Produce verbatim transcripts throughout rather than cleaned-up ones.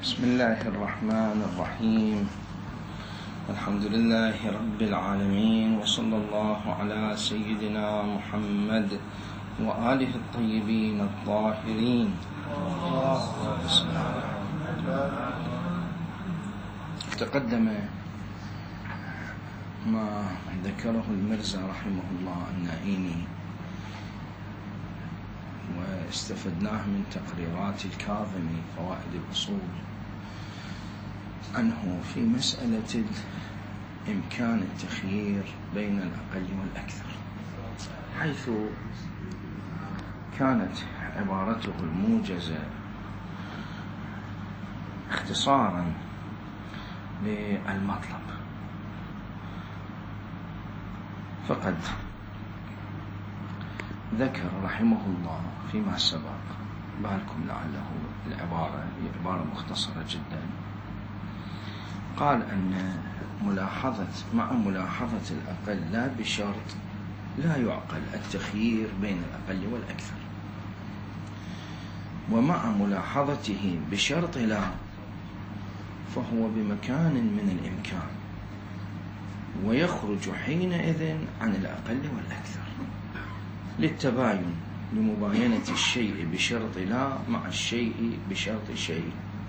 بسم الله الرحمن الرحيم. الحمد لله رب العالمين، وصلى الله على سيدنا محمد وآله الطيبين الطاهرين. تقدم ما ذكره المرزا رحمه الله النائيني، واستفدناه من تقريرات الكاظمي فوائد الأصول عنه في مسألة إمكان التخيير بين الأقل والأكثر، حيث كانت عبارته الموجزة اختصارا للمطلب، فقد ذكر رحمه الله فيما سبق، بالكم لعله العبارة هي عبارة مختصرة جدا، قال أن ملاحظة مع ملاحظة الأقل لا بشرط لا يعقل التخيير بين الأقل والأكثر، ومع ملاحظته بشرط لا فهو بمكان من الإمكان، ويخرج حينئذ عن الأقل والأكثر للتباين، لمباينة الشيء بشرط لا مع الشيء بشرط شيء.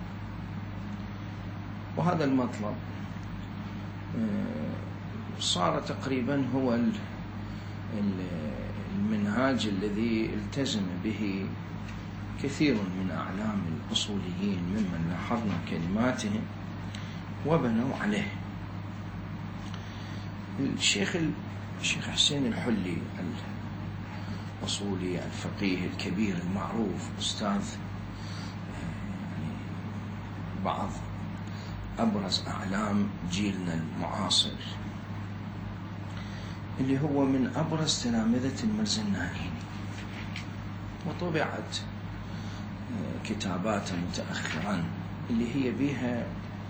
وهذا المطلب صار تقريبا هو المنهاج الذي التزم به كثير من أعلام الأصوليين ممن لاحظنا كلماتهم وبنوا عليه. الشيخ الشيخ حسين الحلي الأصولي الفقيه الكبير المعروف، أستاذ يعني بعض أبرز أعلام جيلنا المعاصر، اللي هو من أبرز تلامذة المرزا النائيني، وطبعت كتاباته متأخرا اللي هي بها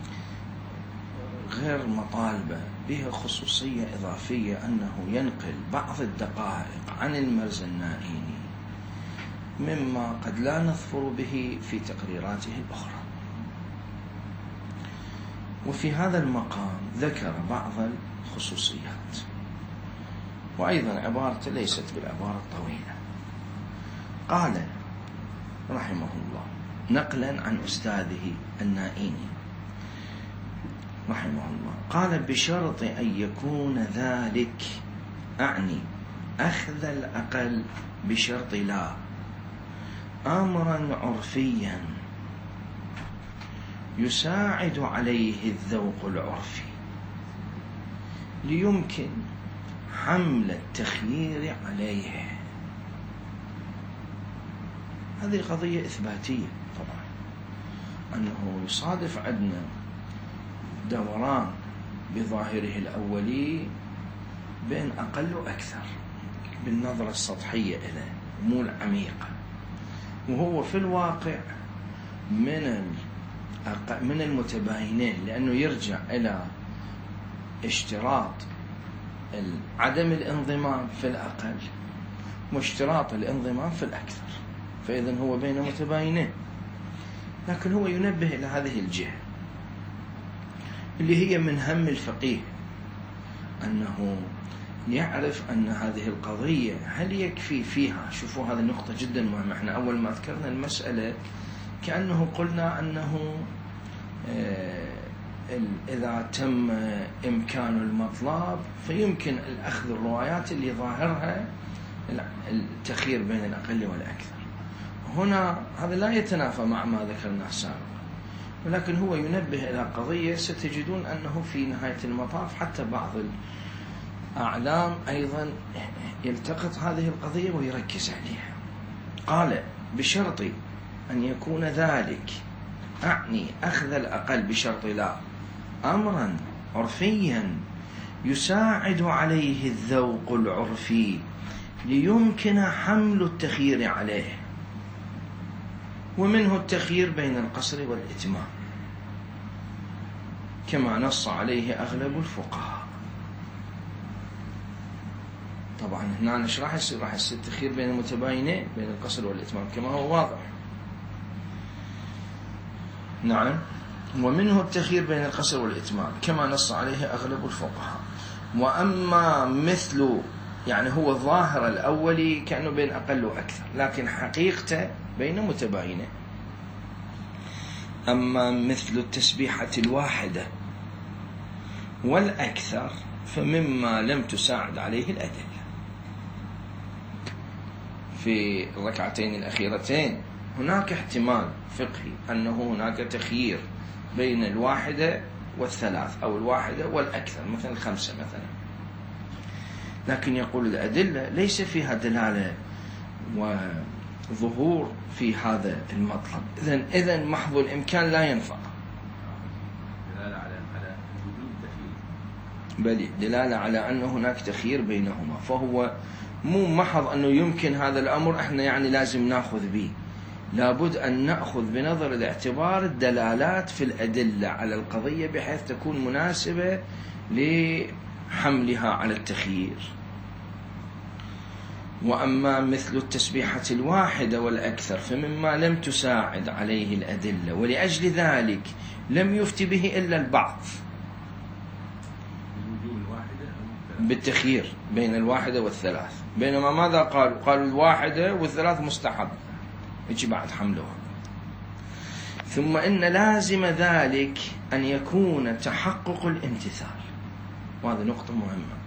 غير مطالبة، بها خصوصية إضافية أنه ينقل بعض الدقائق عن المرزا النائيني مما قد لا نظفر به في تقريراته الأخرى. وفي هذا المقام ذكر بعض الخصوصيات، وأيضا عبارته ليست بالعبارة الطويلة. قال رحمه الله نقلا عن أستاذه النائيني رحمه الله، قال بشرط أن يكون ذلك، أعني أخذ الأقل بشرط لا، أمرا عرفيا يساعد عليه الذوق العرفي ليمكن حمل التخيير عليه. هذه قضية إثباتية طبعا، أنه يصادف عندنا دوران بظاهره الأولي بين أقل وأكثر بالنظرة السطحية إليه مو العميقة، وهو في الواقع من من المتباينين، لأنه يرجع إلى اشتراط عدم الانضمام في الأقل واشتراط الانضمام في الأكثر، فإذن هو بين متباينين. لكن هو ينبه إلى هذه الجهة اللي هي من هم الفقيه، أنه يعرف أن هذه القضية هل يكفي فيها. شوفوا هذه النقطة جدا مهمة، احنا أول ما ذكرنا المسألة كأنه قلنا أنه إذا تم إمكان المطلب فيمكن الأخذ الروايات اللي ظاهرها التخيير بين الأقل والأكثر. هنا هذا لا يتنافى مع ما ذكرناه سابقا، ولكن هو ينبه إلى قضية ستجدون أنه في نهاية المطاف حتى بعض الأعلام أيضا يلتقط هذه القضية ويركز عليها. قال بشرط أن يكون ذلك، أعني أخذ الأقل بشرط لا، أمرا عرفيا يساعد عليه الذوق العرفي ليمكن حمل التخيير عليه، ومنه التخيير بين القصر والإتمام كما نص عليه أغلب الفقهاء. طبعا هنا نشرح يصير راح يصير التخيير بين المتباينين بين القصر والإتمام كما هو واضح. نعم. ومنه التخيير بين القصر والإتمام كما نص عليه أغلب الفقهاء. وأما مثل يعني هو الظاهر الأولي كأنه بين أقل وأكثر، لكن حقيقته بين متباينة. أما مثل التسبيحة الواحدة والأكثر فمما لم تساعد عليه الأدلة. في الركعتين الأخيرتين هناك احتمال فقهي أنه هناك تخيير بين الواحدة والثلاث أو الواحدة والأكثر، مثلا الخمسة مثلا، لكن يقول الأدلة ليس فيها دلالة وظهور في هذا المطلب. إذن إذن محض الإمكان لا ينفع. دلالة على على وجود تخيير، بل دلالة على أن هناك تخيير بينهما، فهو مو محض أنه يمكن هذا الأمر إحنا يعني لازم نأخذ به، لابد أن نأخذ بنظر الاعتبار الدلالات في الأدلة على القضية بحيث تكون مناسبة لحملها على التخيير. وأما مثل التسبيحة الواحدة والأكثر فمما لم تساعد عليه الأدلة، ولأجل ذلك لم يفتي به إلا البعض بالتخيير بين الواحدة والثلاث، بينما ماذا قالوا؟ قالوا الواحدة والثلاث مستحب يجي بعد حملها. ثم إن لازم ذلك أن يكون تحقق الامتثال، وهذه نقطة مهمة.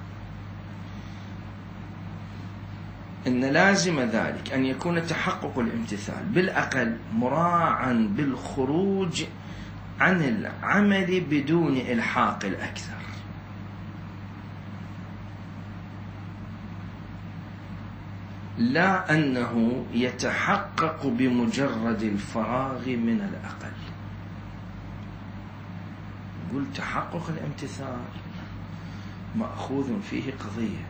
إن لازم ذلك أن يكون تحقق الامتثال بالأقل مراعا بالخروج عن العمل بدون إلحاق الأكثر، لا أنه يتحقق بمجرد الفراغ من الأقل. نقول تحقق الامتثال مأخوذ فيه قضية،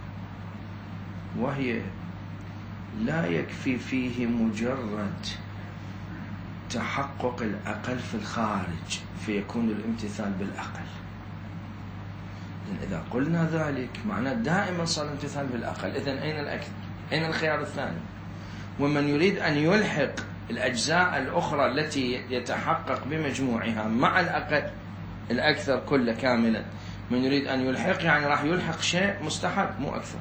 وهي لا يكفي فيه مجرد تحقق الأقل في الخارج فيكون الامتثال بالأقل. إذا قلنا ذلك معناه دائما صار الامتثال بالأقل، إذن أين الأكثر؟ أين الخيار الثاني؟ ومن يريد أن يلحق الأجزاء الأخرى التي يتحقق بمجموعها مع الأقل الأكثر كله كاملا، من يريد أن يلحق يعني راح يلحق شيء مستحب مو أكثر.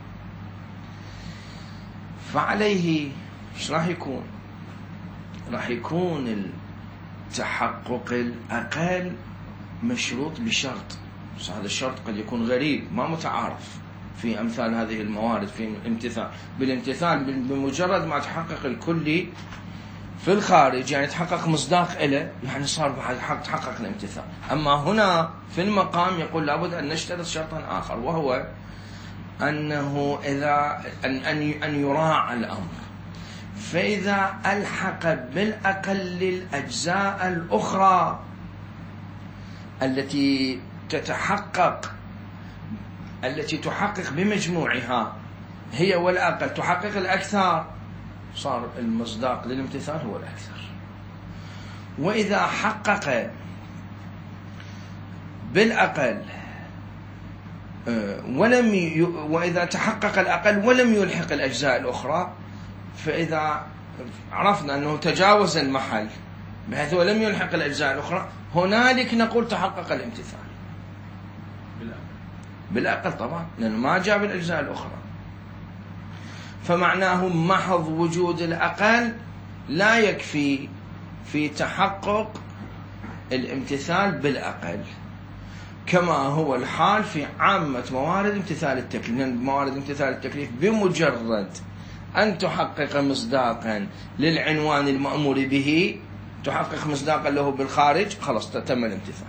فعليه إيش راح يكون؟ راح يكون التحقق الأقل مشروط بشرط، بس هذا الشرط قد يكون غريب ما متعارف في أمثال هذه الموارد في الامتثال. بالامتثال بمجرد ما تحقق الكلي في الخارج يعني تحقق مصداق إله، يعني صار بعد حق تحقق الامتثال. أما هنا في المقام يقول لابد أن نشترط شرطا آخر، وهو أنه إذا أن أن أن يراعى الأمر، فإذا ألحق بالأقل الأجزاء الأخرى التي تتحقق التي تحقق بمجموعها هي والأقل تحقق الأكثر، صار المصداق للامتثال هو الأكثر. وإذا حقق بالأقل ولم ي... وإذا تحقق الأقل ولم يلحق الأجزاء الأخرى، فإذا عرفنا أنه تجاوز المحل بحيث ولم يلحق الأجزاء الأخرى، هنالك نقول تحقق الامتثال بالأقل طبعا، لأنه ما جاب الأجزاء الأخرى. فمعناه محض وجود الأقل لا يكفي في تحقق الامتثال بالأقل، كما هو الحال في عامة موارد امتثال التكليف. لأن موارد امتثال التكليف بمجرد أن تحقق مصداقا للعنوان المأمور به، تحقق مصداقا له بالخارج، خلاص تم الامتثال.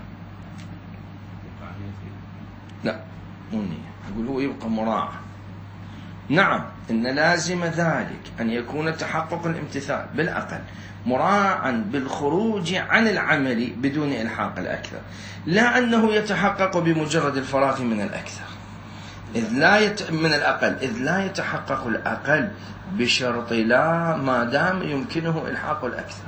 لا مو النية، أقول هو يبقى مراعى. نعم إن لازم ذلك أن يكون تحقق الامتثال بالأقل مراعا بالخروج عن العمل بدون إلحاق الأكثر، لا أنه يتحقق بمجرد الفراغ من الأكثر إذ لا يت... من الأقل إذ لا يتحقق الأقل بشرط لا ما دام يمكنه إلحاق الأكثر.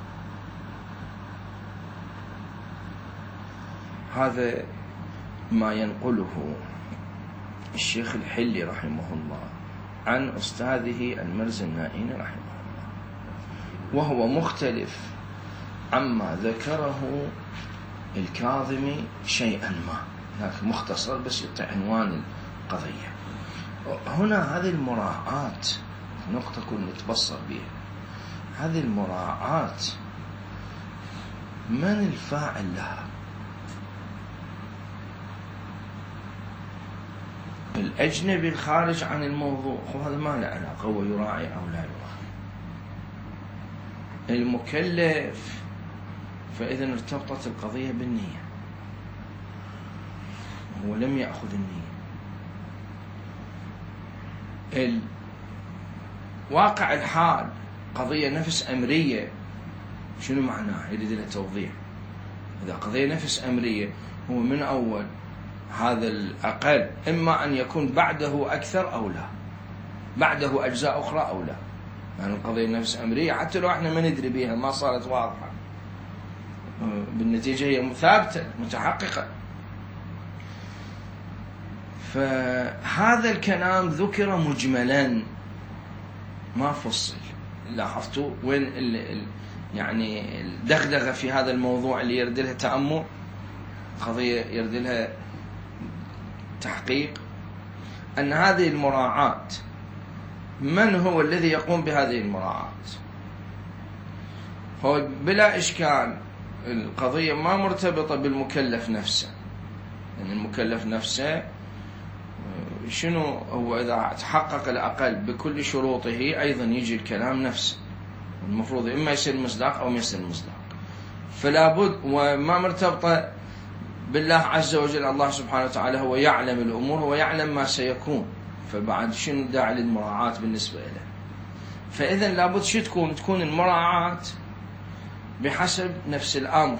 هذا ما ينقله الشيخ الحلي رحمه الله عن أستاذه المرزي النائين رحمه الله، وهو مختلف عما ذكره الكاظمي شيئا ما، لكن مختصر بس يعطي عنوان القضية. هنا هذه المراعاة نقطة كنا نتبصر بها، هذه المراعاة من الفاعل لها؟ الأجنبي الخارج عن الموضوع هذا ما له علاقة، هو يراعي أو لا يراعي. المكلف فإذا ارتبطت القضية بالنية، هو لم يأخذ النية. واقع الحال قضية نفس أمرية، شنو معناه؟ يريد لها توضيح. إذا قضية نفس أمرية هو من أول هذا الأقل إما أن يكون بعده أكثر أو لا، بعده أجزاء أخرى أو لا. يعني القضية نفس أمرية حتى لو إحنا ما ندري بها، ما صارت واضحة، بالنتيجة هي ثابتة متحققة. فهذا الكلام ذكر مجملا ما فصل. لاحظتوا وين ال ال يعني الدغدغة في هذا الموضوع اللي يرد لها تأمل، قضية يرد لها تحقيق، أن هذه المراعاة من هو الذي يقوم بهذه المراعاة؟ هو بلا إشكال القضية ما مرتبطة بالمكلف نفسه، لأن يعني المكلف نفسه شنو هو؟ إذا تحقق الأقل بكل شروطه أيضا يجي الكلام نفسه، المفروض إما يصير مصداق أو ما يصير مصداق. فلا بد، وما مرتبطة بالله عز وجل. الله سبحانه وتعالى هو يعلم الأمور، هو يعلم ما سيكون، فبعد شنو الداعي للمراعاة بالنسبة له؟ فإذا لابد شو تكون؟ تكون المراعاة بحسب نفس الأمر.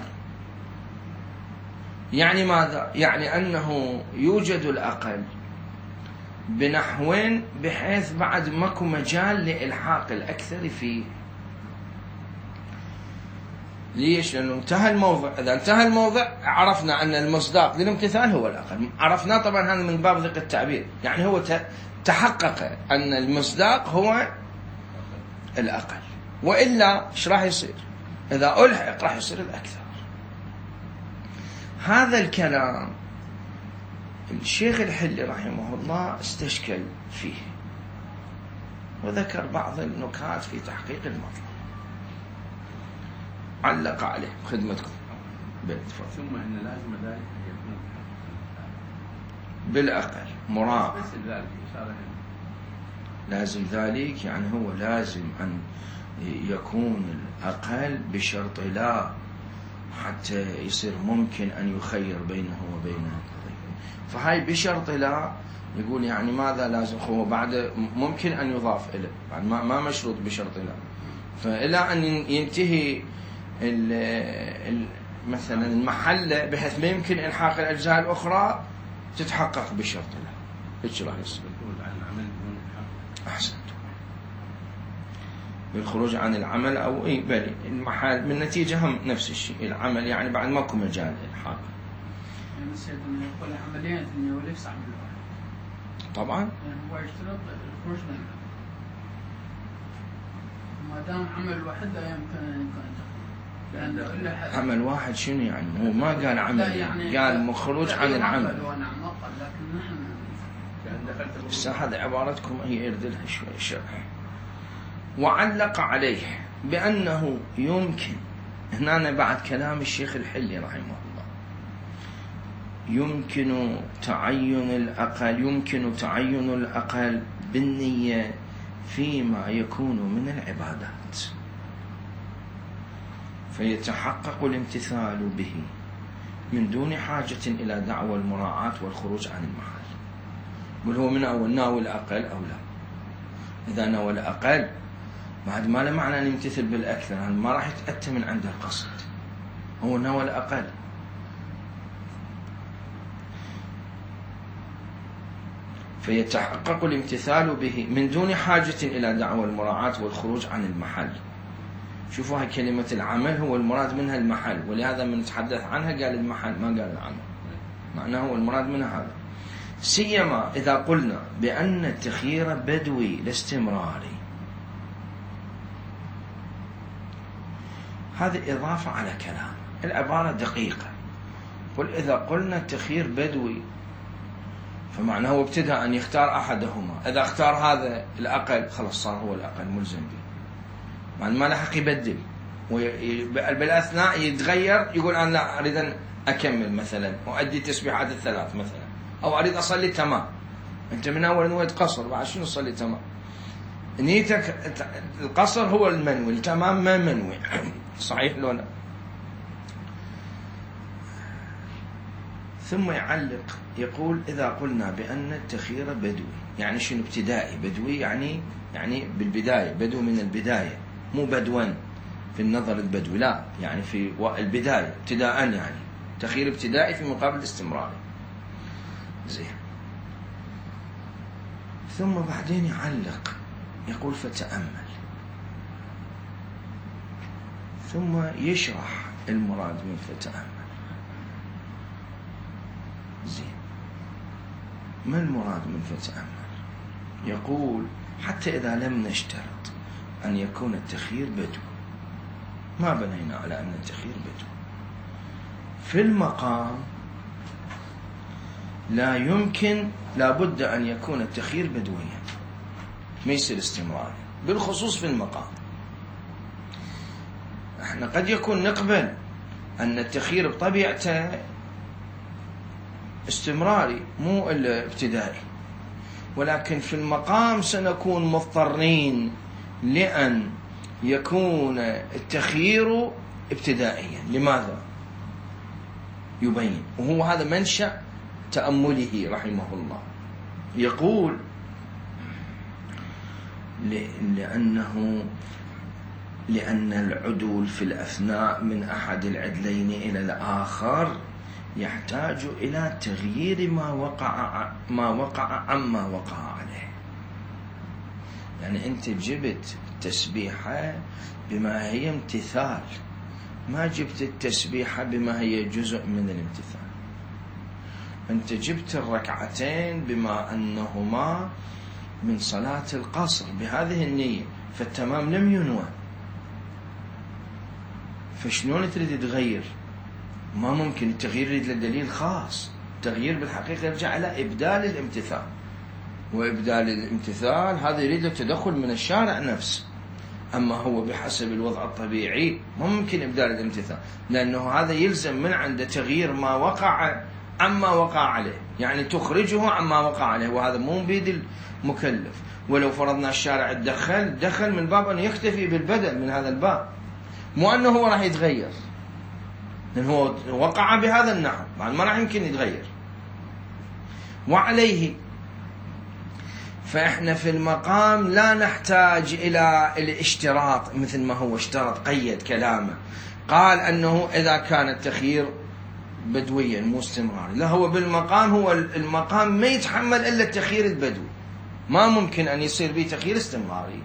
يعني ماذا؟ يعني أنه يوجد الأقل بنحو بحيث بعد ماكو مجال لإلحاق الأكثر فيه. ليش؟ لأنه انتهى الموضع. إذا انتهى الموضع عرفنا أن المصداق للامتثال هو الأقل، عرفنا طبعا هذا من باب ذلك التعبير، يعني هو تحقق أن المصداق هو الأقل، وإلا إيش راح يصير؟ إذا ألحق راح يصير الأكثر. هذا الكلام الشيخ الحلي رحمه الله استشكل فيه، وذكر بعض النكات في تحقيق المطلب، علق عليه خدمتكم. ثم إن لازم ذلك أن يكون بالأقل مراعاة. ذلك لازم ذلك يعني هو لازم أن يكون الأقل بشرط لا، حتى يصير ممكن أن يخير بينه وبين القضية. فهاي بشرط لا يقول يعني ماذا لازم؟ هو بعد ممكن أن يضاف إليه، بعد ما ما مشروط بشرط لا، فإلى أن ينتهي ال ال مثلا المحلة بحيث ما يمكن إلحاق الأجزاء الأخرى تتحقق بشرط لا. إيش راح يصير؟ أحسنت. بالخروج عن العمل أو إيه بل المحل من نتيجة هم نفس الشيء. العمل يعني بعد ماكو مجال إلحاق. يعني السيد من يقول عمليا إنه وليس عمل واحد. طبعا. يعني هو يشترط الخروج من ما دام عمل واحد لا يمكن أن يكون لأن عمل واحد شنو يعني؟ هو ما قال عمل، يعني قال خروج عن العمل. لكن نحن بس هذا عبارتكم هي يرد لها شوي شرح. وعلق عليه بأنه يمكن، هنا بعد كلام الشيخ الحلي رحمه الله، يمكن تعين الأقل، يمكن تعين الأقل بالنية فيما يكون من العبادات، فيتحقق الامتثال به من دون حاجة إلى دعوى المراعاة والخروج عن المحل. قل هو من أول ناوي الأقل أو لا؟ إذا ناوي الأقل بعد ما له معنى أن يمتثل بالأكثر، يعني ما راح يتأتى من عنده القصد، هو ناوي الأقل. فيتحقق الامتثال به من دون حاجة إلى دعوى المراعاة والخروج عن المحل. شوفوا هاي كلمة العمل هو المراد منها المحل، ولهذا من نتحدث عنها قال المحل ما قال العمل، معناه هو المراد منها هذا. سيما إذا قلنا بأن التخيير بدوي لاستمراري، هذه إضافة على كلام، العبارة دقيقة. قل إذا قلنا التخيير بدوي فمعناه هو ابتدأ أن يختار أحدهما، إذا اختار هذا الأقل خلاص صار هو الأقل ملزم به، مع ما لحق يبدل بالأثناء يتغير، يقول أنا لا أريد أن أكمل مثلا وأدي تسبيحات الثلاث مثلا، أو أريد أصلي تمام. أنت من أول نويت قصر، بعد شنو تصلي تمام؟ نيتك القصر هو المنوي، التمام ما منوي. صحيح لو لا؟ ثم يعلق يقول إذا قلنا بأن التخيير بدوي، يعني شنو ابتدائي؟ بدوي يعني يعني بالبداية، بدو من البداية، مو بدوا في النظر البدوي، لا، يعني في البداية ابتداء، يعني تخيير ابتدائي في مقابل استمراري. زين. ثم بعدين يعلق يقول فتأمل، ثم يشرح المراد من فتأمل. زين، ما المراد من فتأمل؟ يقول حتى إذا لم نشترط أن يكون التخيير بدو، ما بنينا على أن التخيير بدو، في المقام لا يمكن، لا بد أن يكون التخيير بدويا، ما يصير استمراري، بالخصوص في المقام. احنا قد يكون نقبل أن التخيير بطبيعته استمراري مو إلا ابتدائي، ولكن في المقام سنكون مضطرين لأن يكون التخيير ابتدائيا. لماذا؟ يبين، وهو هذا منشأ تأمله رحمه الله. يقول لأنه لأن العدول في الأثناء من أحد العدلين إلى الآخر يحتاج إلى تغيير ما وقع ما وقع عما وقع عليه. يعني أنت جبت التسبيحة بما هي امتثال، ما جبت التسبيحة بما هي جزء من الامتثال. أنت جبت الركعتين بما أنهما من صلاة القصر بهذه النية، فالتمام لم ينوى، فشلون تريد تغير؟ ما ممكن. التغيير يريد له دليل خاص. التغيير بالحقيقة يرجع إلى إبدال الامتثال، وإبدال الامتثال هذا يريد له تدخل من الشارع نفسه. أما هو بحسب الوضع الطبيعي ما ممكن إبدال الامتثال، لأنه هذا يلزم من عنده تغيير ما وقع عما وقع عليه، يعني تخرجه عما وقع عليه، وهذا مو بيد المكلف. ولو فرضنا الشارع الدخل دخل من باب أن يكتفي بالبدل من هذا الباب، مو أنه هو راح يتغير، لأنه هو وقع بهذا النحو، ما راح يمكن يتغير. وعليه فإحنا في المقام لا نحتاج إلى الاشتراط، مثل ما هو اشترط قيد كلامه، قال أنه إذا كان التخيير بدويا مو استمراري، لا، هو بالمقام، هو المقام ما يتحمل إلا التخيير البدوي، ما ممكن أن يصير به تخيير استمراري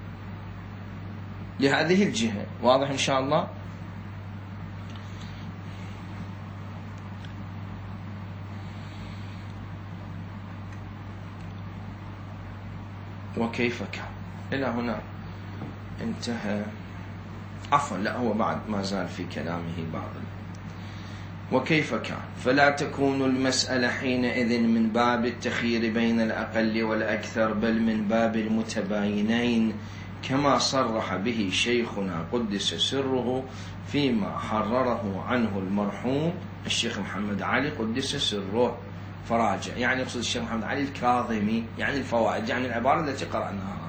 لهذه الجهة. واضح إن شاء الله؟ وكيف كان إلى هنا انتهى. عفوا، لا، هو بعد ما زال في كلامه بعض. وكيف كان فلا تكون المسألة حينئذ من باب التخيير بين الأقل والأكثر، بل من باب المتباينين، كما صرح به شيخنا قدس سره فيما حرره عنه المرحوم الشيخ محمد علي قدس سره. فراجع، يعني يقصد الشيخ محمد علي الكاظمي، يعني الفوائد، يعني العبارة التي قرأناها.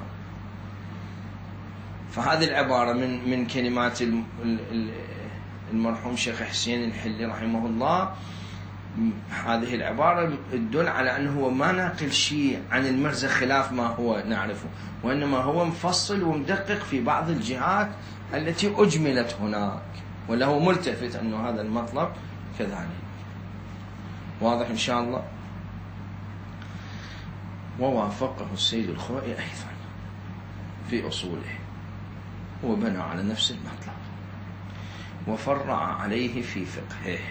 فهذه العبارة من من كلمات المرحوم شيخ حسين الحلي رحمه الله. هذه العبارة تدل على أنه هو ما ناقل شيء عن المرزا خلاف ما هو نعرفه، وإنما هو مفصل ومدقق في بعض الجهات التي أجملت هناك، وله ملتفت أنه هذا المطلب كذلك. واضح إن شاء الله؟ ووافقه السيد الخوئي أيضا في أصوله، وبنى على نفس المطلب وفرع عليه في فقهه.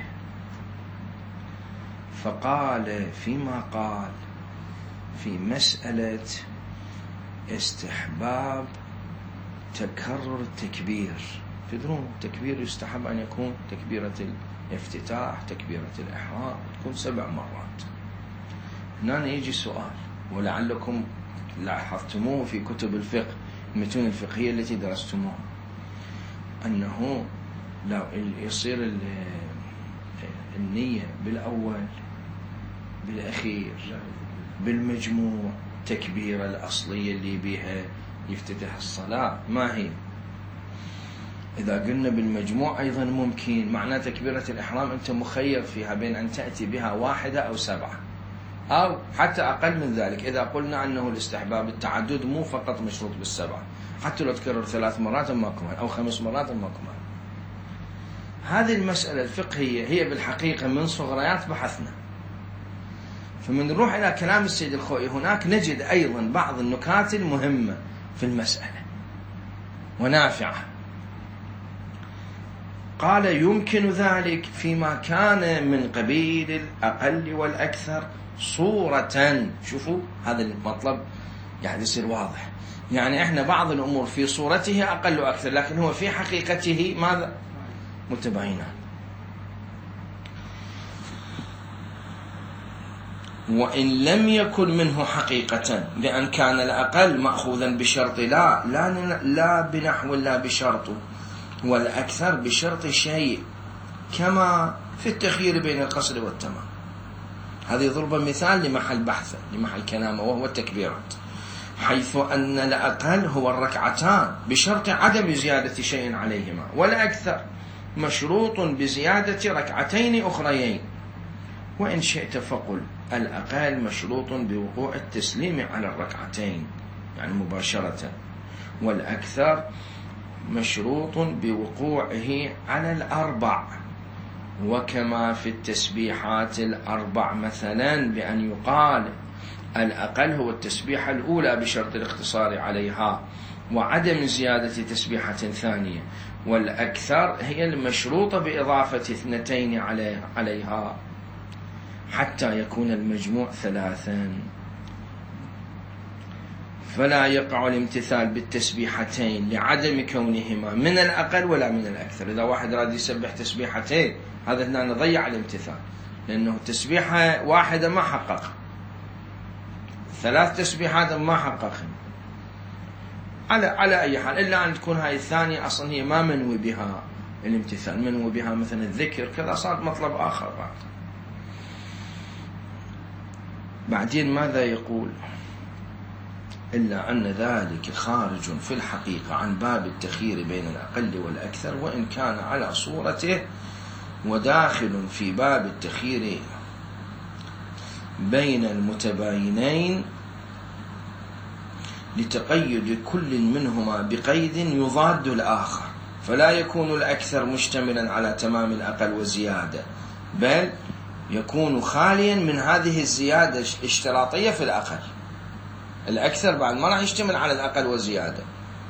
فقال فيما قال في مسألة استحباب تكرر التكبير تدرون تكبير يستحب أن يكون تكبيرة الافتتاح، تكبيرة الإحرام، تكون سبع مرات. هنا يجي سؤال، ولعلكم لاحظتموه في كتب الفقه، المتون الفقهية التي درستموها، أنه لو يصير النية بالأول بالأخير بالمجموع تكبيرة الأصلية اللي بها يفتتح الصلاة ما هي؟ إذا قلنا بالمجموع أيضا ممكن، معناه تكبيرة الإحرام أنت مخير فيها بين أن تأتي بها واحدة أو سبعة أو حتى أقل من ذلك. إذا قلنا أنه الاستحباب التعدد مو فقط مشروط بالسبعة، حتى لو تكرر ثلاث مرات ما كمان أو خمس مرات ما كمان. هذه المسألة الفقهية هي بالحقيقة من صغريات بحثنا. فمن نروح إلى كلام السيد الخوئي هناك نجد أيضا بعض النكات المهمة في المسألة ونافعة. قال يمكن ذلك فيما كان من قبيل الأقل والأكثر صورة. شوفوا هذا المطلب يعني يصير واضح، يعني إحنا بعض الأمور في صورته أقل وأكثر، لكن هو في حقيقته ماذا؟ متباينان. وإن لم يكن منه حقيقة، لأن كان الأقل مأخوذا بشرط لا لا لا بنحو لا بشرط، والأكثر بشرط شيء، كما في التخيير بين القصر والتمام. هذه ضرب مثال لمحل بحث لمحل كلامه، وهو التكبيرات، حيث أن الأقل هو الركعتان بشرط عدم زيادة شيء عليهما، والأكثر مشروط بزيادة ركعتين أخريين. وإن شئت فقل الأقل مشروط بوقوع التسليم على الركعتين يعني مباشرة، والأكثر مشروط بوقوعه على الأربع، وكما في التسبيحات الأربع مثلا بأن يقال الأقل هو التسبيحة الأولى بشرط الاقتصار عليها وعدم زيادة تسبيحة ثانية، والأكثر هي المشروطة بإضافة اثنتين عليها حتى يكون المجموع ثلاثا. فلا يقع الامتثال بالتسبيحتين لعدم كونهما من الأقل ولا من الأكثر. إذا واحد راد يسبح تسبيحتين هذا هنا نضيع الامتثال، لأنه تسبيحة واحدة ما حقق، ثلاث تسبيحات ما حقق على على أي حال، إلا أن تكون هاي الثانية أصلا هي ما منوي بها الامتثال، منوي بها مثلا الذكر كذا، صار مطلب آخر بعد. بعدين ماذا يقول؟ إلا أن ذلك خارج في الحقيقة عن باب التخيير بين الأقل والأكثر وإن كان على صورته، وداخل في باب التخيير بين المتباينين لتقيد كل منهما بقيد يضاد الآخر، فلا يكون الأكثر مشتملا على تمام الأقل وزيادة، بل يكون خاليا من هذه الزيادة الاشتراطية في الأقل. الأكثر بعد ما راح يشتمل على الأقل وزيادة،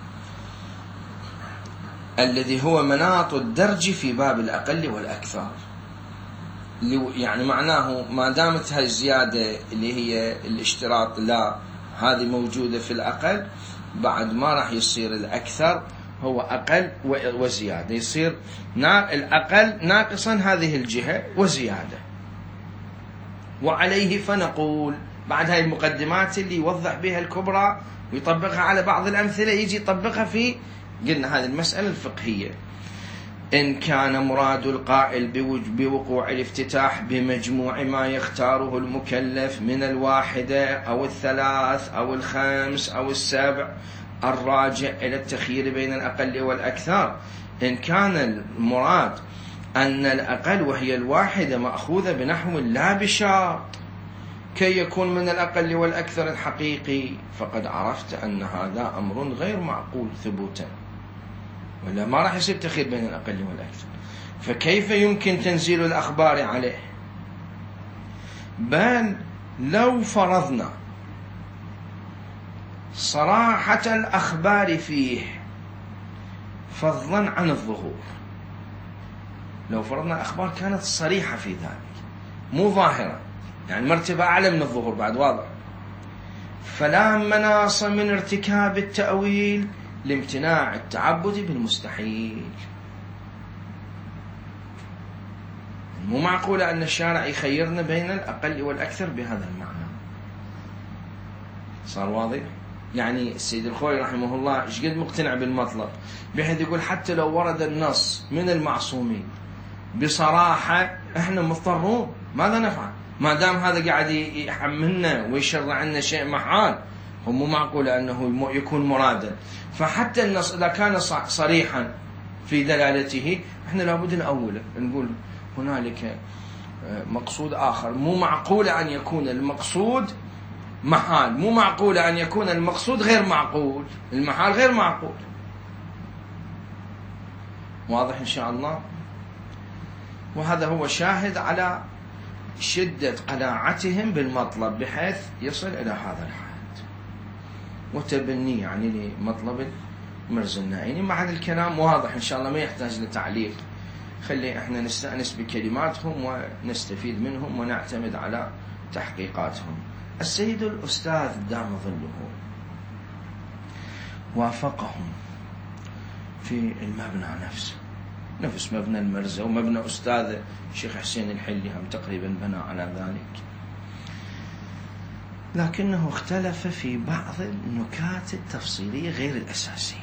الذي هو مناط الدرج في باب الأقل والأكثر. يعني معناه ما دامت هاي الزيادة اللي هي الاشتراط لا هذه موجودة في الأقل، بعد ما راح يصير الأكثر هو أقل وزيادة، يصير الأقل ناقصا هذه الجهة وزيادة. وعليه فنقول بعد هاي المقدمات اللي يوضح بها الكبرى ويطبقها على بعض الأمثلة، يجي يطبقها في قلنا هذه المسألة الفقهية. إن كان مراد القائل بوقوع الافتتاح بمجموع ما يختاره المكلف من الواحدة أو الثلاث أو الخمس أو السبع، الراجع إلى التخيير بين الأقل والأكثر. إن كان المراد أن الأقل وهي الواحدة مأخوذة بنحو لا بشرط كي يكون من الأقل والأكثر الحقيقي، فقد عرفت أن هذا أمر غير معقول ثبوتا، ولا ما راح يصير تخيير بين الأقل والأكثر، فكيف يمكن تنزيل الأخبار عليه؟ بل لو فرضنا صراحة الأخبار فيه فضلا عن الظهور، لو فرضنا أخبار كانت صريحة في ذلك مو ظاهرة، يعني مرتبة أعلى من الظهور بعد واضح، فلا مناص من ارتكاب التأويل لامتناع التعبد بالمستحيل. مو معقولة أن الشارع يخيرنا بين الأقل والأكثر بهذا المعنى. صار واضح؟ يعني السيد الخوئي رحمه الله ايش قد مقتنع بالمطلب، بحيث يقول حتى لو ورد النص من المعصومين بصراحة احنا مضطرون، ماذا نفعل؟ ما دام هذا قاعد يحملنا ويشرع عنا شيء محال، هو مو معقول أنه يكون مرادا. فحتى النص إذا كان صريحا في دلالته احنا لابد نأوله، نقول هنالك مقصود آخر. مو معقول أن يكون المقصود محال، مو معقول أن يكون المقصود غير معقول، المحال غير معقول. واضح إن شاء الله؟ وهذا هو شاهد على شدة قناعتهم بالمطلب بحيث يصل إلى هذا الحد، وتبني يعني لمطلب المرزا النائيني. مع هذا الكلام واضح إن شاء الله، ما يحتاج لتعليق. خلي احنا نستأنس بكلماتهم ونستفيد منهم ونعتمد على تحقيقاتهم. السيد الأستاذ دام ظله وافقهم في المبنى نفسه، نفس مبنى المرزا ومبنى أستاذه الشيخ حسين الحلي هم تقريبا بنى على ذلك، لكنه اختلف في بعض النكات التفصيلية غير الأساسية.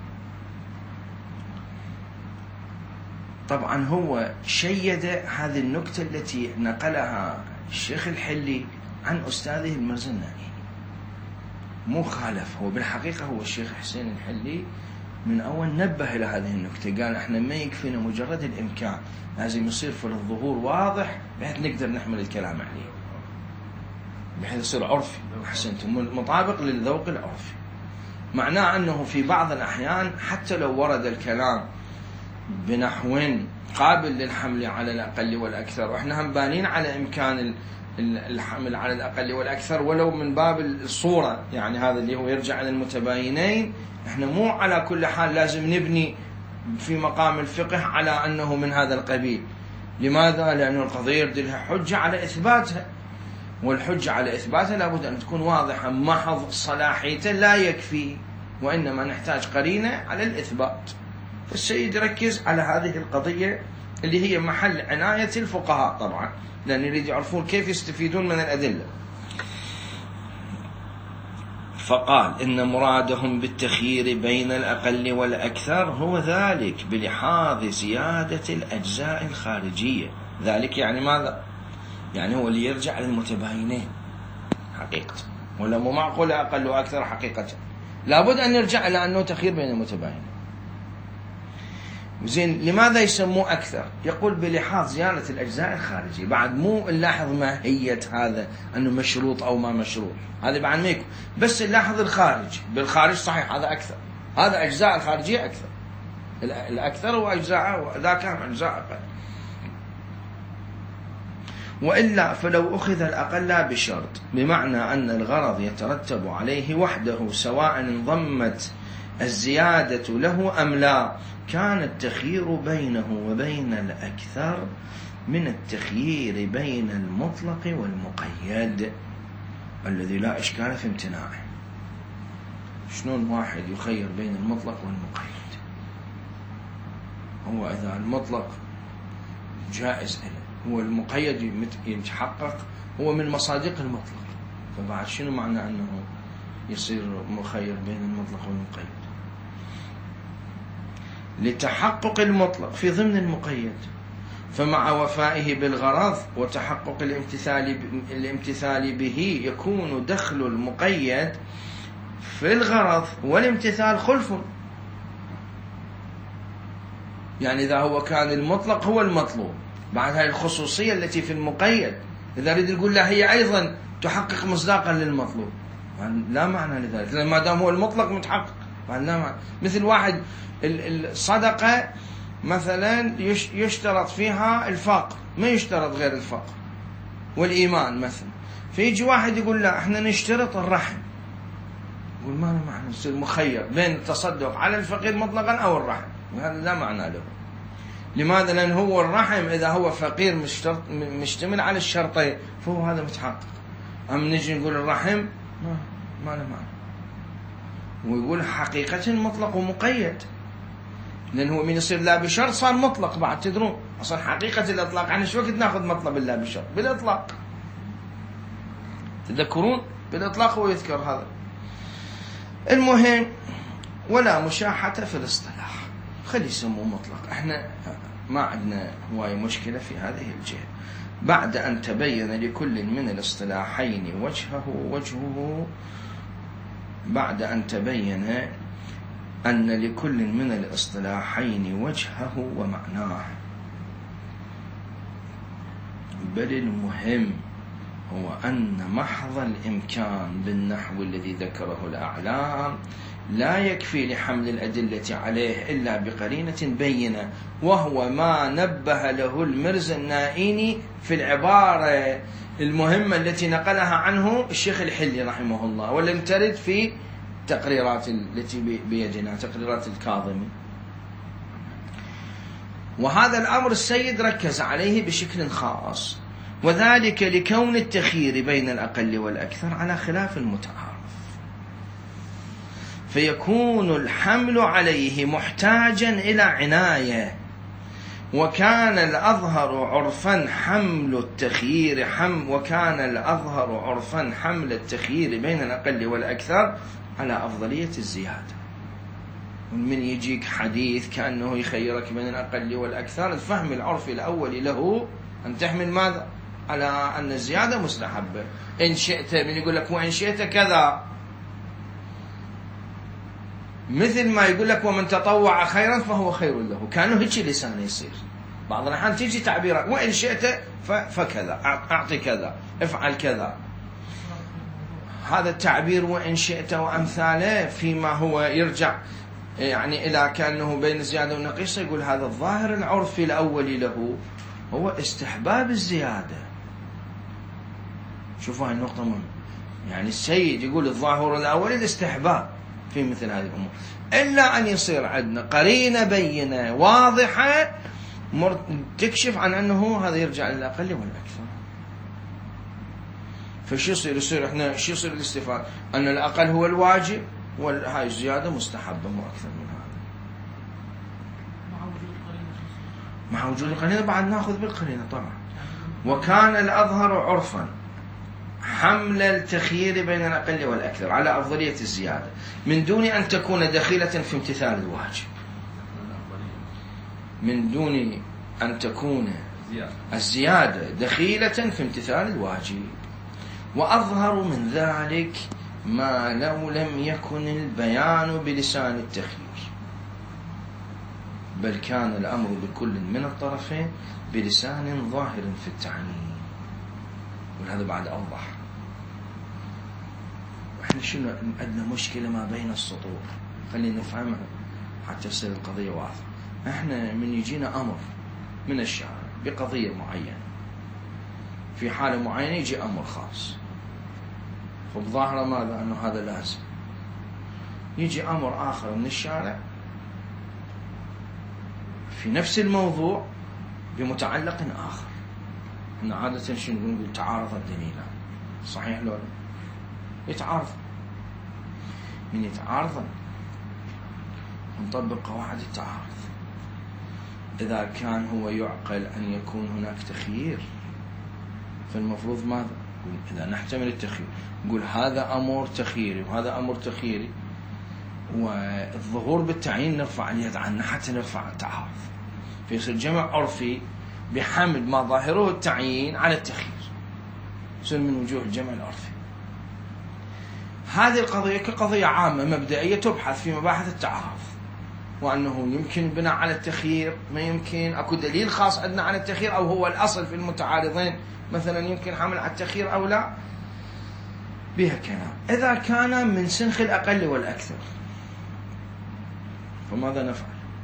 طبعا هو شيد هذه النكتة التي نقلها الشيخ الحلي عن أستاذه المرزا النائيني، مو خالف. هو بالحقيقة هو الشيخ حسين الحلي من أول نبه إلى هذه النكتة، قال إحنا ما يكفينا مجرد الإمكان، لازم يصير في الظهور واضح بحيث نقدر نحمل الكلام عليه، بحيث يصير عرفي. أحسنتم، مطابق للذوق العرفي. معناه أنه في بعض الأحيان حتى لو ورد الكلام بنحو قابل للحمل على الأقل والأكثر، وإحنا هم بانين على إمكان الحمل على الأقل والأكثر ولو من باب الصورة، يعني هذا اللي هو يرجع إلى المتباينين. إحنا مو على كل حال لازم نبني في مقام الفقه على أنه من هذا القبيل. لماذا؟ لأن القضية يرد لها حجة على إثباتها، والحجة على إثباتها لابد أن تكون واضحة. محض صلاحيته لا يكفي، وإنما نحتاج قرينة على الإثبات. فالسيد يركز على هذه القضية اللي هي محل عناية الفقهاء طبعا، لأن يريد يعرفون كيف يستفيدون من الأدلة. فقال إن مرادهم بالتخيير بين الأقل والأكثر هو ذلك بلحاظ زيادة الأجزاء الخارجية. ذلك يعني ماذا؟ يعني هو اللي يرجع للمتباينين حقيقة، ولا مو معقول أقل وأكثر حقيقة، لابد أن نرجع إلى أنه تخيير بين المتباينين. زين، لماذا يسموه أكثر؟ يقول بلحاظ زيادة الأجزاء الخارجية. بعد مو نلاحظ ماهية هذا أنه مشروط أو ما مشروط، هذا بعد ما يكون، بس نلاحظ الخارج. بالخارج صحيح هذا أكثر، هذا أجزاء الخارجية أكثر، الأكثر وأجزاء ذا كان أجزاء أقل. وإلا فلو أخذ الأقل لا بشرط، بمعنى أن الغرض يترتب عليه وحده سواء انضمت الزيادة له أم لا، كان التخيير بينه وبين الأكثر من التخيير بين المطلق والمقيد الذي لا إشكال في امتناعه. شلون واحد يخير بين المطلق والمقيد؟ هو إذا المطلق جائز له، هو المقيد يتحقق، هو من مصادق المطلق، فبعد شنو معنى أنه يصير مخير بين المطلق والمقيد؟ لتحقق المطلق في ضمن المقيد، فمع وفائه بالغرض وتحقق الامتثال الامتثال به يكون دخل المقيد في الغرض والامتثال خلف. يعني إذا هو كان المطلق هو المطلوب، بعد هذه الخصوصية التي في المقيد إذا ريد يقول لا هي أيضا تحقق مصداقا للمطلوب، لا معنى لذلك، لأن ما دام هو المطلق متحقق لا معنى. مثل واحد الصدقة مثلا يشترط فيها الفقر، ما يشترط غير الفقر والإيمان مثلا، فيجي واحد يقول لا احنا نشترط الرحم، يقول ما له معنى، يصير مخير بين التصدق على الفقير مطلقا أو الرحم، وهذا لا معنى له. لماذا؟ لأن هو الرحم إذا هو فقير مشتمل على الشرطين فهو هذا متحقق. أم نجي نقول الرحم ما, ما له معنى. ويقول حقيقة مطلق ومقيد، لأن هو من يصير لا بشرط صار مطلق بعد. تدرون أصلا حقيقة الإطلاق يعني شو وقت ناخذ مطلب اللا بشرط؟ بالإطلاق. تذكرون بالإطلاق هو يذكر هذا. المهم ولا مشاحة في الاصطلاح، خلي يسموه مطلق، احنا ما عندنا هواي مشكلة في هذه الجهة. بعد أن تبين لكل من الاصطلاحين وجهه وجهه بعد أن تبين أن لكل من الاصطلاحين وجهه ومعناه. بل المهم هو أن محض الإمكان بالنحو الذي ذكره الأعلام لا يكفي لحمل الأدلة عليه إلا بقرينة بينة، وهو ما نبه له المرزا النائيني في العبارة المهمة التي نقلها عنه الشيخ الحلي رحمه الله، ولم ترد في تقريرات التي بيدنا، تقريرات الكاظمي. وهذا الأمر السيد ركز عليه بشكل خاص، وذلك لكون التخيير بين الأقل والأكثر على خلاف المتعارف، فيكون الحمل عليه محتاجا إلى عناية. وكان الأظهر عرفا حمل التخيير حم وكان الأظهر عرفا حمل التخيير بين الأقل والأكثر على أفضلية الزيادة. من يجيك حديث كأنه يخيرك بين الأقل والأكثر، الفهم العرفي الأول له أن تحمل ماذا؟ على أن الزيادة مستحبة. إن شئت، من يقول لك وإن شئت كذا، مثل ما يقول لك ومن تطوع خيرا فهو خير له، كانوا هيك لسانه يصير. بعض الأحيان تيجي تعبيرات وإن شئت فكذا، أعطي كذا، افعل كذا. هذا التعبير وإن شئت وأمثاله فيما هو يرجع يعني إلى كأنه بين الزيادة والنقيصة، يقول هذا الظاهر العرفي الأول له هو استحباب الزيادة. شوفوا هاي النقطة مهمة، يعني السيد يقول الظاهر الأول الاستحباب في مثل هذه الأمور، إلا أن يصير عندنا قرينة بينة واضحة تكشف عن أنه هذا يرجع للأقل والأكثر. فشو يصير؟ يصير إحنا شو يصير الاستفادة؟ أن الأقل هو الواجب وهاي الزيادة مستحبة مو أكثر من هذا. مع وجود القرينة بعد ناخذ بالقرينة طبعا. وكان الأظهر عرفا حمل التخيير بين الأقل والأكثر على أفضلية الزيادة من دون أن تكون دخيلة في امتثال الواجب، من دون أن تكون الزيادة دخيلة في امتثال الواجب. وأظهر من ذلك ما لو لم يكن البيان بلسان التخيير، بل كان الأمر بكل من الطرفين بلسان ظاهر في التعيين. وهذا بعد أوضح. احنا شنو عندنا مشكلة ما بين السطور، خلينا نفهمها حتى تصير القضية واضحة. احنا من يجينا أمر من الشارع بقضية معينة، في حالة معينة يجي أمر خاص، فبظاهرة ماذا؟ أنه هذا لازم. يجي أمر آخر من الشارع في نفس الموضوع بمتعلق آخر. إن عادة شنو نقول؟ تعارض الدليلان، صحيح لو يتعارض. من يتعارض نطبق قواعد التعارض. إذا كان هو يعقل أن يكون هناك تخيير، فالمفروض ماذا؟ إذا نحتمل التخيير نقول هذا أمر تخييري وهذا أمر تخييري، والظهور بالتعيين نرفع اليد عنه حتى نرفع التعارض، فيصير جمع عرفي بحمل ما ظاهره التعيين على التخيير، يصير من وجوه الجمع العرفي. هذه القضية كقضية عامة مبدئية تبحث في مباحث التعارض، وأنه يمكن البناء على التخيير، ما يمكن، أكو دليل خاص عندنا على التخيير، أو هو الأصل في المتعارضين مثلا يمكن حمل على التخيير أو لا، بها كلام. إذا كان من سنخ الأقل والأكثر فماذا نفعل؟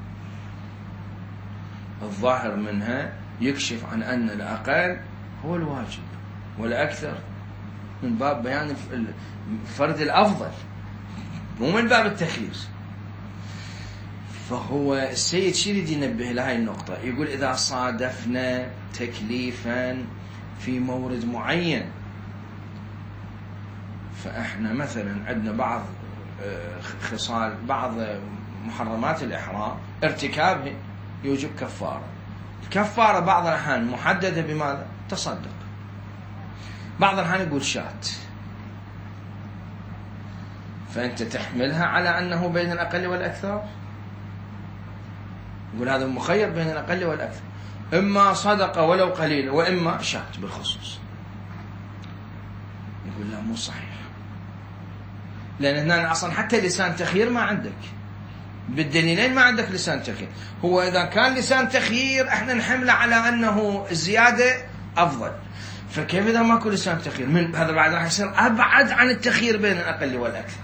الظاهر منها يكشف عن أن الأقل هو الواجب والأكثر من باب بيان فرد الأفضل، مو من باب التخيير. فهو السيد شو يريد ينبه لهاي النقطة؟ يقول إذا صادفنا تكليفا في مورد معين، فإحنا مثلا عندنا بعض خصال بعض محرمات الإحرام ارتكابه يوجب كفارة. الكفارة بعض الأحيان محددة بماذا؟ تصدق. بعض الأحيان يقول شات، فأنت تحملها على أنه بين الأقل والأكثر، يقول هذا مخير بين الأقل والأكثر، إما صدقة ولو قليلة وإما شات بالخصوص. يقول لا مو صحيح، لأن هنا أصلا حتى لسان تخيير ما عندك، بالدليلين ما عندك لسان تخيير. هو إذا كان لسان تخيير احنا نحمله على أنه الزيادة أفضل، فكيف إذا ماكو لسان تخيير؟ من هذا بعد راح يصير أبعد عن التخيير بين الأقل والأكثر.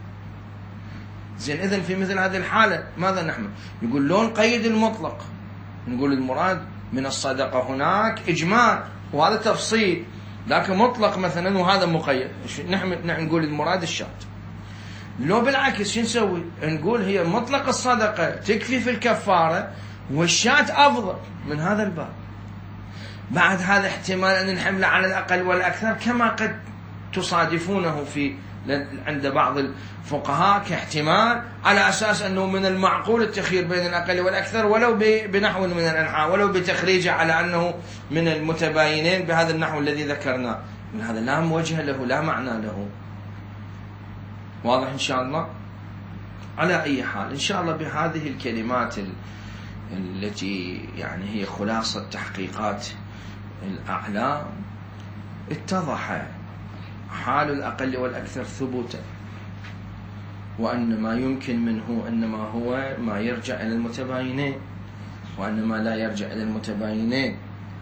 زين، إذن في مثل هذه الحالة ماذا نحمل؟ يقول لو نقيد المطلق، نقول المراد من الصدقة هناك إجمال وهذا تفصيل، لكن مطلق مثلا وهذا مقيد، نحمل نقول المراد الشات. لو بالعكس شو نسوي؟ نقول هي مطلق الصدقة تكفي في الكفارة والشات أفضل من هذا الباب. بعد هذا احتمال أن نحمله على الأقل والأكثر كما قد تصادفونه في عند بعض الفقهاء كاحتمال، على أساس أنه من المعقول التخيير بين الأقل والأكثر ولو بنحو من الأنحاء، ولو بتخريجه على أنه من المتباينين بهذا النحو الذي ذكرناه. من هذا لا وجه له، لا معنى له. واضح إن شاء الله؟ على أي حال إن شاء الله بهذه الكلمات التي يعني هي خلاصة تحقيقات الأعلام اتضح حال الأقل والأكثر ثبوتا، وأن ما يمكن منه إنما هو ما يرجع إلى المتباينين، وأن ما لا يرجع إلى المتباينين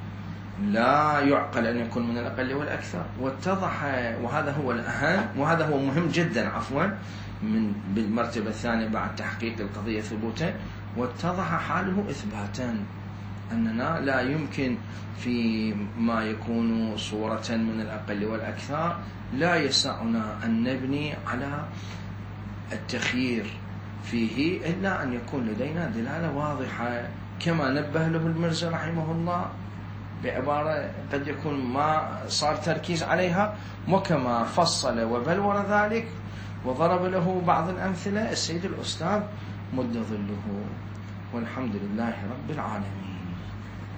لا يعقل أن يكون من الأقل والأكثر. واتضح، وهذا هو الأهم، وهذا هو مهم جدا عفوا من بالمرتبة الثانية بعد تحقيق القضية ثبوتا، واتضح حاله إثباتا، أننا لا يمكن في ما يكون صورة من الأقل والأكثر لا يسعنا أن نبني على التخيير فيه إلا أن يكون لدينا دلالة واضحة، كما نبه له المرزي رحمه الله بعبارة قد يكون ما صار تركيز عليها، وكما فصل وبلور ذلك وضرب له بعض الأمثلة السيد الأستاذ مد ظله. والحمد لله رب العالمين.